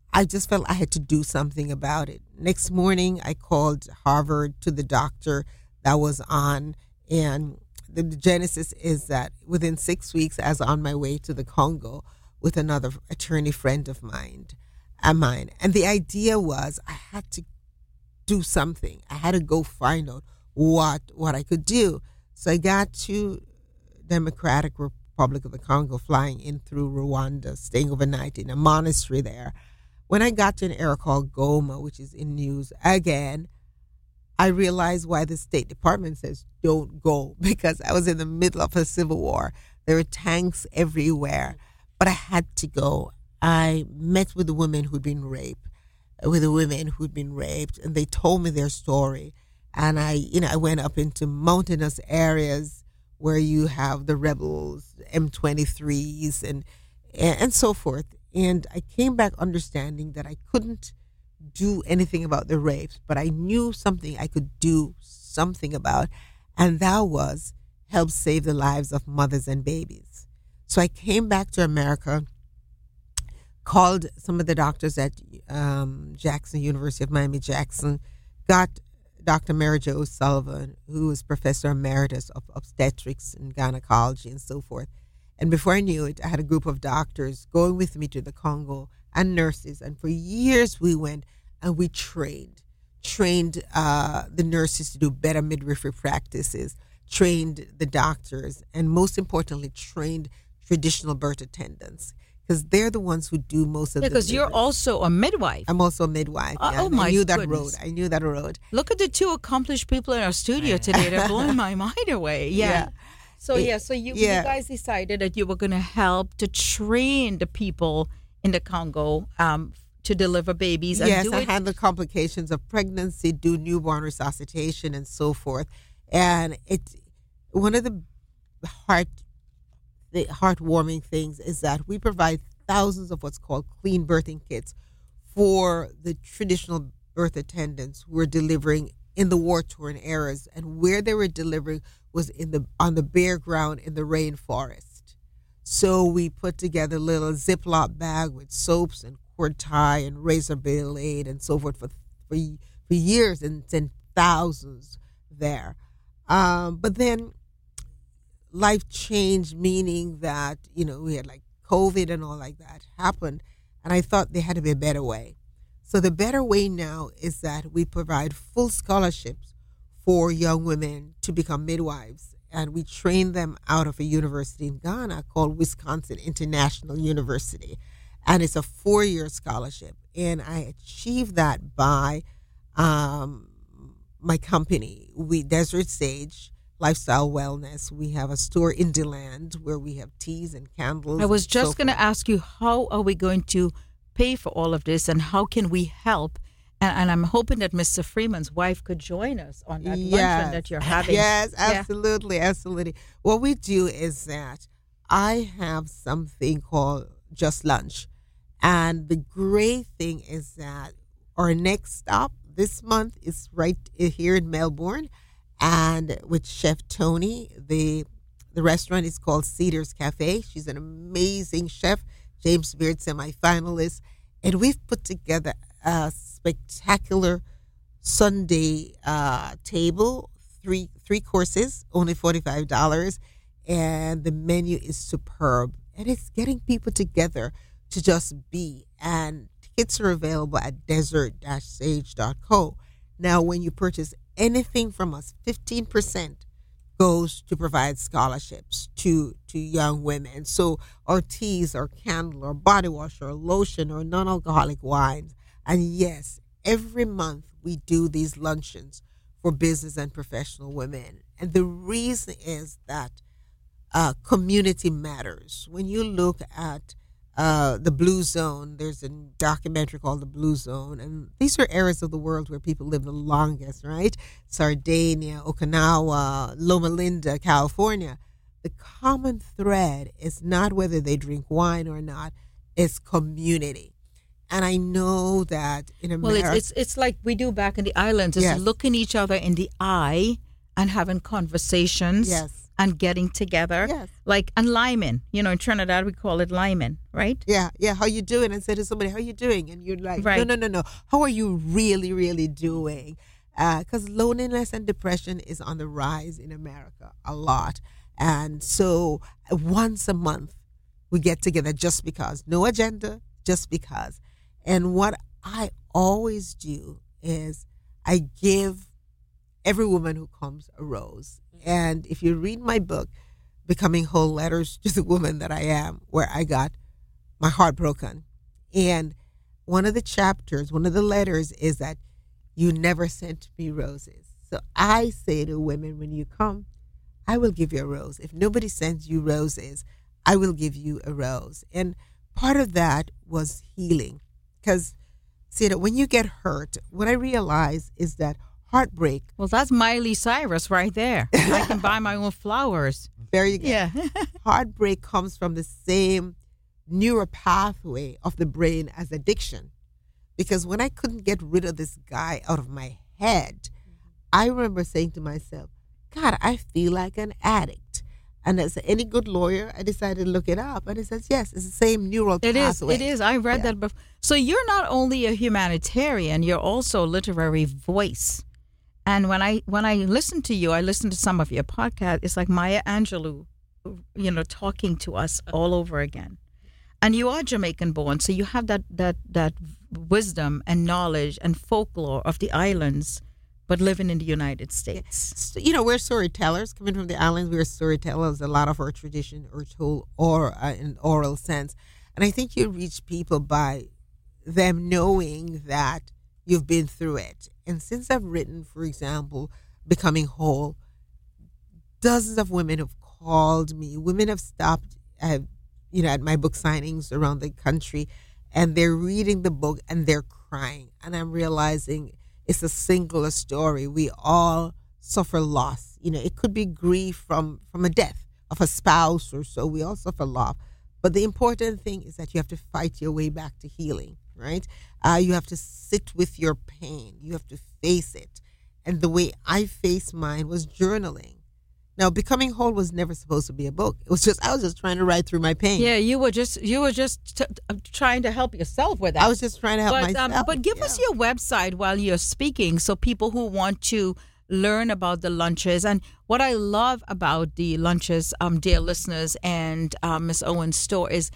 I just felt I had to do something about it. Next morning, I called Harvard to the doctor that was on, and the genesis is that within six weeks, I was on my way to the Congo with another attorney friend of mine, of mine. And the idea was I had to do something. I had to go find out what what I could do. So I got to Democratic Republic of the Congo, flying in through Rwanda, staying overnight in a monastery there. When I got to an area called Goma, which is in news again, I realized why the State Department says don't go, because I was in the middle of a civil war. There were tanks everywhere, but I had to go. I met with the women who'd been raped, with the women who'd been raped, and they told me their story. And I, you know, I went up into mountainous areas where you have the rebels, M twenty-threes, and and so forth. And I came back understanding that I couldn't do anything about the rapes, but I knew something I could do something about, and that was help save the lives of mothers and babies. So I came back to America, called some of the doctors at um, Jackson, University of Miami-Jackson, got Doctor Mary Jo O'Sullivan, who was Professor Emeritus of Obstetrics and Gynecology and so forth. And before I knew it, I had a group of doctors going with me to the Congo and nurses. And for years we went and we trained, trained uh, the nurses to do better midwifery practices, trained the doctors, and most importantly, trained traditional birth attendants, because they're the ones who do most of Yeah, the because you're deliveries. also a midwife. I'm also a midwife. Uh, yeah, oh and my I knew that goodness. road. I knew that road. Look at the two accomplished people in our studio today. They're blowing my mind away. Yeah. Yeah. So It- yeah, so you, yeah. you guys decided that you were going to help to train the people in the Congo um, to deliver babies and Yes, do I it. handle complications of pregnancy, do newborn resuscitation, and so forth. And it, one of the heart, the heartwarming things is that we provide thousands of what's called clean birthing kits for the traditional birth attendants who were delivering in the war-torn areas, and where they were delivering was in the on the bare ground in the rainforest. So we put together a little Ziploc bag with soaps and cord tie and razor blade and so forth for for, for years, and sent thousands there. Um, but then life changed, meaning that, you know, we had like COVID and all like that happened, and I thought there had to be a better way. So the better way now is that we provide full scholarships for young women to become midwives, and we train them out of a university in Ghana called Wisconsin International University, and it's a four-year scholarship. And I achieved that by um, my company, we Desert Sage Lifestyle Wellness. We have a store in DeLand where we have teas and candles. I was and so just going to forth. ask you, how are we going to pay for all of this, and how can we help? And, and I'm hoping that Mister Freeman's wife could join us on that luncheon Yes. that you're having. Yes, Yeah. absolutely, absolutely. What we do is that I have something called Just Lunch. And the great thing is that our next stop this month is right here in Melbourne, and with Chef Tony. The the restaurant is called Cedars Cafe. She's an amazing chef. James Beard, semifinalist. And we've put together a spectacular Sunday uh, table, three three courses, only forty-five dollars. And the menu is superb. And it's getting people together to just be. And tickets are available at desert dash sage dot co. Now, when you purchase anything from us, fifteen percent goes to provide scholarships to, to young women. So our teas or candle or body wash or lotion or non-alcoholic wines. And yes, every month we do these luncheons for business and professional women. And the reason is that uh, community matters. When you look at uh, the Blue Zone, there's a documentary called The Blue Zone, and these are areas of the world where people live the longest, right? Sardinia, Okinawa, Loma Linda, California. The common thread is not whether they drink wine or not, it's community. And I know that in Well, America... it's, it's it's like we do back in the islands, is Yes. looking each other in the eye and having conversations. Yes. and getting together. Yes. Like, and liming. You know, in Trinidad, we call it liming, right? Yeah, yeah. How you doing? And say to somebody, how you doing? And you're like, Right. no, no, no, no. How are you really, really doing? Because loneliness and depression is on the rise in America a lot. And so uh, once a month, we get together just because. No agenda, just because. And what I always do is I give every woman who comes a rose. And if you read my book, Becoming Whole, Letters to the Woman That I Am, where I got my heart broken. And one of the chapters, one of the letters is that you never sent me roses. So I say to women, when you come, I will give you a rose. If nobody sends you roses, I will give you a rose. And part of that was healing. Because, see, that when you get hurt, what I realize is that heartbreak. Well, that's Miley Cyrus right there. I can buy my own flowers. There you go. Yeah. Heartbreak comes from the same neural pathway of the brain as addiction. Because when I couldn't get rid of this guy out of my head, I remember saying to myself, God, I feel like an addict. And as any good lawyer, I decided to look it up. And it says, yes, it's the same neural It is. pathway. It is. I read Yeah. that before. So you're not only a humanitarian, you're also a literary voice. And when I when I listen to you, I listen to some of your podcasts. It's like Maya Angelou, you know, talking to us all over again. And you are Jamaican born, so you have that that that wisdom and knowledge and folklore of the islands, but living in the United States. So, you know, we're storytellers. Coming from the islands, we're storytellers. A lot of our tradition are told or uh, in oral sense. And I think you reach people by them knowing that you've been through it. And since I've written, for example, Becoming Whole, dozens of women have called me. Women have stopped, uh, you know, at my book signings around the country, and they're reading the book and they're crying. And I'm realizing it's a singular story. We all suffer loss. You know, it could be grief from, from a death of a spouse or so. We all suffer loss. But the important thing is that you have to fight your way back to healing, right? Uh, you have to sit with your pain. You have to face it. And the way I faced mine was journaling. Now, Becoming Whole was never supposed to be a book. It was just, I was just trying to write through my pain. Yeah, you were just you were just t- t- trying to help yourself with that. I was just trying to help but, myself. Um, but give yeah. us your website while you're speaking, so people who want to learn about the lunches. And what I love about the lunches, um, dear listeners, and um, Miss Owen's store is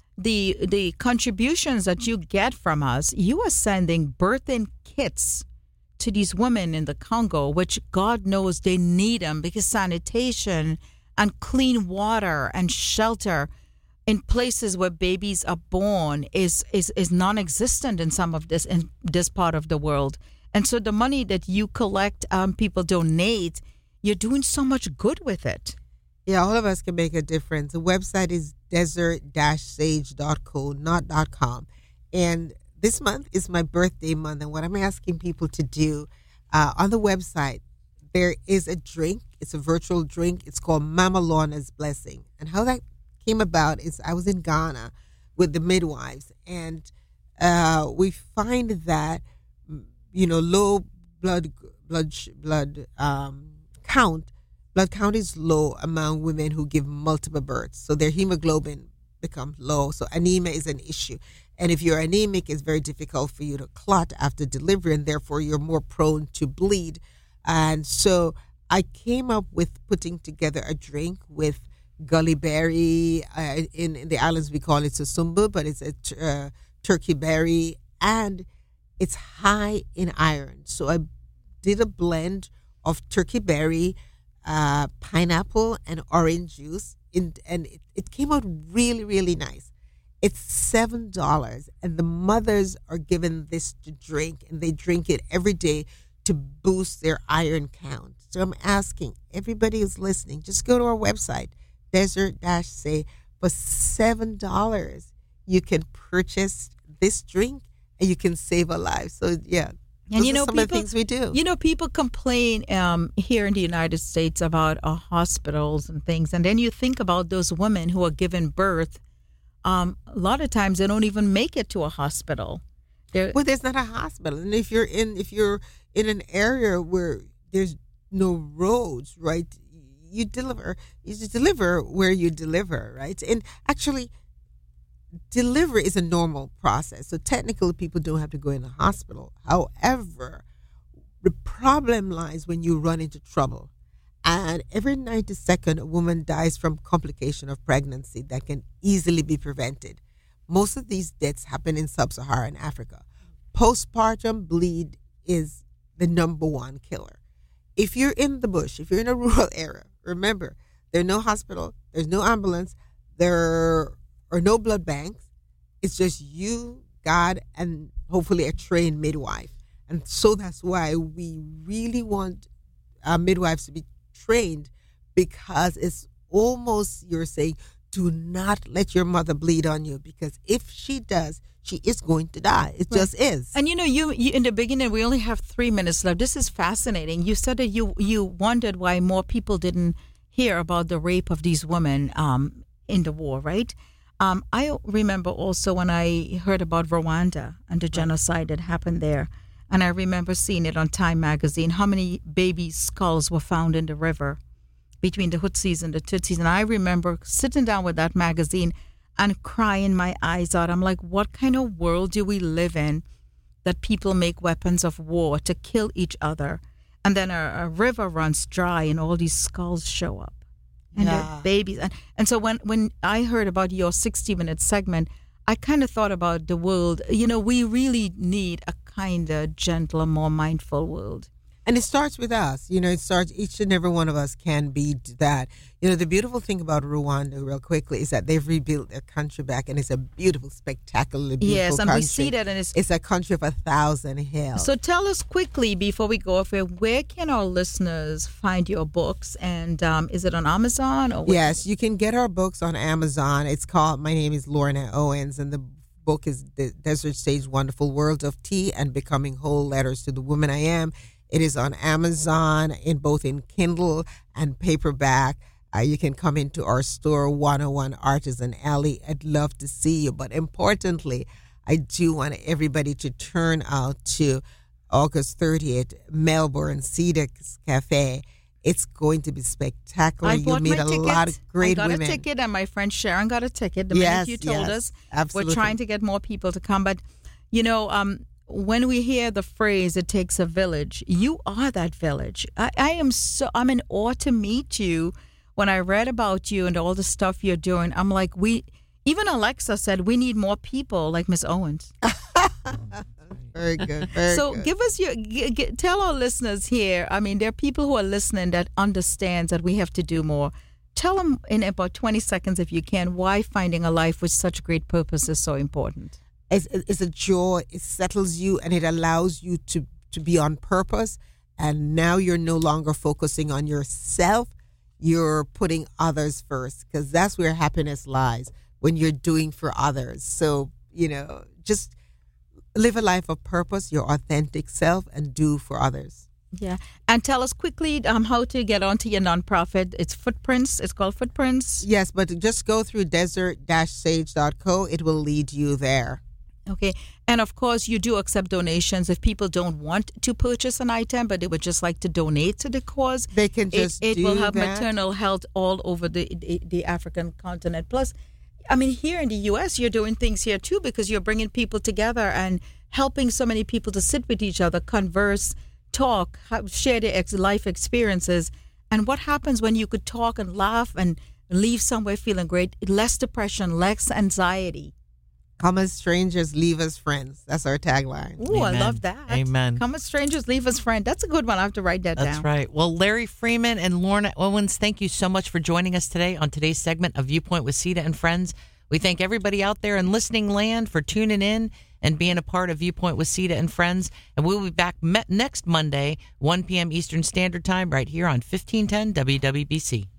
the the contributions that you get from us. You are sending birthing kits to these women in the Congo, which God knows they need them, because sanitation and clean water and shelter in places where babies are born is is, is non-existent in some of this in this part of the world. And so the money that you collect, um, people donate, you're doing so much good with it. Yeah, all of us can make a difference. The website is desert dash sage dot co, not .com. And this month is my birthday month. And what I'm asking people to do, uh, on the website, there is a drink. It's a virtual drink. It's called Mama Lorna's Blessing. And how that came about is I was in Ghana with the midwives. And uh, we find that, you know, low blood blood blood um, count, blood count is low among women who give multiple births. So their hemoglobin becomes low. So anemia is an issue. And if you're anemic, it's very difficult for you to clot after delivery, and therefore you're more prone to bleed. And so I came up with putting together a drink with gully berry. Uh, in, in the islands, we call it susumbu, but it's a t- uh, turkey berry, and it's high in iron. So I did a blend of turkey berry, uh, pineapple, and orange juice, in, and it, it came out really, really nice. It's seven dollars, and the mothers are given this to drink, and they drink it every day to boost their iron count. So I'm asking everybody who's listening, just go to our website, desert dash say, for seven dollars, you can purchase this drink, and you can save a life. So, yeah. And those you are know, some people, of the things we do. You know, people complain um, here in the United States about uh, hospitals and things. And then you think about those women who are given birth. Um, a lot of times they don't even make it to a hospital. They're, Well, there's not a hospital. And if you're in if you're in an area where there's no roads, right, you deliver, you just deliver where you deliver, right? And actually, delivery is a normal process. So technically, people don't have to go in the hospital. However, the problem lies when you run into trouble. And every ninety seconds, a woman dies from complication of pregnancy that can easily be prevented. Most of these deaths happen in sub-Saharan Africa. Postpartum bleed is the number one killer. If you're in the bush, if you're in a rural area, remember, there's no hospital, there's no ambulance, there are no blood banks. It's just you, God, and hopefully a trained midwife. And so that's why we really want our midwives to be trained, because it's almost, you're saying, do not let your mother bleed on you, because if she does, she is going to die. It right. just is. And you know, you, you in the beginning, we only have three minutes left. This is fascinating. You said that you you wondered why more people didn't hear about the rape of these women um, in the war, right? Um, I remember also when I heard about Rwanda and the genocide that happened there. And I remember seeing it on Time magazine, how many baby skulls were found in the river between the Hutsis and the Tutsis. And I remember sitting down with that magazine and crying my eyes out. I'm like, what kind of world do we live in that people make weapons of war to kill each other? And then a, a river runs dry and all these skulls show up. And yeah. they're babies. And, and so when, when I heard about your sixty-minute segment, I kind of thought about the world. You know, we really need a kinder, gentler, more mindful world. And it starts with us. You know, it starts, each and every one of us can be that. You know, the beautiful thing about Rwanda, real quickly, is that they've rebuilt their country back, and it's a beautiful, spectacularly beautiful yes, and country. we see that, and it's... It's a country of a thousand hills. So tell us quickly, before we go off here, where can our listeners find your books? And um, is it on Amazon? Or yes, you can get our books on Amazon. It's called, my name is Lorna Owens, and the book is The Desert Sage Wonderful World of Tea and Becoming Whole, Letters to the Woman I Am. It is on Amazon, in both in Kindle and paperback. Uh, you can come into our store, one oh one Artisan Alley. I'd love to see you. But importantly, I do want everybody to turn out to August thirtieth, Melbourne Cedars Cafe. It's going to be spectacular. I bought You'll meet my a ticket. lot of great I got women. a ticket, and my friend Sharon got a ticket. The yes, minute you told yes, us, absolutely. We're trying to get more people to come. But, you know, um, when we hear the phrase, it takes a village, you are that village. I, I am so, I'm in awe to meet you. When I read about you and all the stuff you're doing, I'm like, we, even Alexa said, we need more people like Miss Owens. Very good. Very so good. give us your, g- g- tell our listeners here, I mean, there are people who are listening that understands that we have to do more. Tell them in about twenty seconds, if you can, why finding a life with such great purpose is so important. It's, it's a joy. It settles you, and it allows you to, to be on purpose. And now you're no longer focusing on yourself. You're putting others first, because that's where happiness lies, when you're doing for others. So, you know, just live a life of purpose, your authentic self, and do for others. Yeah. And tell us quickly um, how to get onto your nonprofit. It's Footprints. It's called Footprints. Yes, but just go through desert dash sage dot co. It will lead you there. Okay. And of course, you do accept donations. If people don't want to purchase an item, but they would just like to donate to the cause, they can just It, it do will help that. maternal health all over the, the, the African continent. Plus, I mean, here in the U S, you're doing things here too, because you're bringing people together and helping so many people to sit with each other, converse, talk, have, share their ex- life experiences. And what happens when you could talk and laugh and leave somewhere feeling great? Less depression, less anxiety. Come as strangers, leave as friends. That's our tagline. Ooh, I Amen. love that. Amen. Come as strangers, leave as friends. That's a good one. I have to write that That's down. right. Well, Larry Freeman and Lorna Owens, thank you so much for joining us today on today's segment of Viewpoint with Sita and Friends. We thank everybody out there in listening land for tuning in and being a part of Viewpoint with Sita and Friends. And we'll be back met next Monday, one p.m. Eastern Standard Time, right here on fifteen ten W W B C.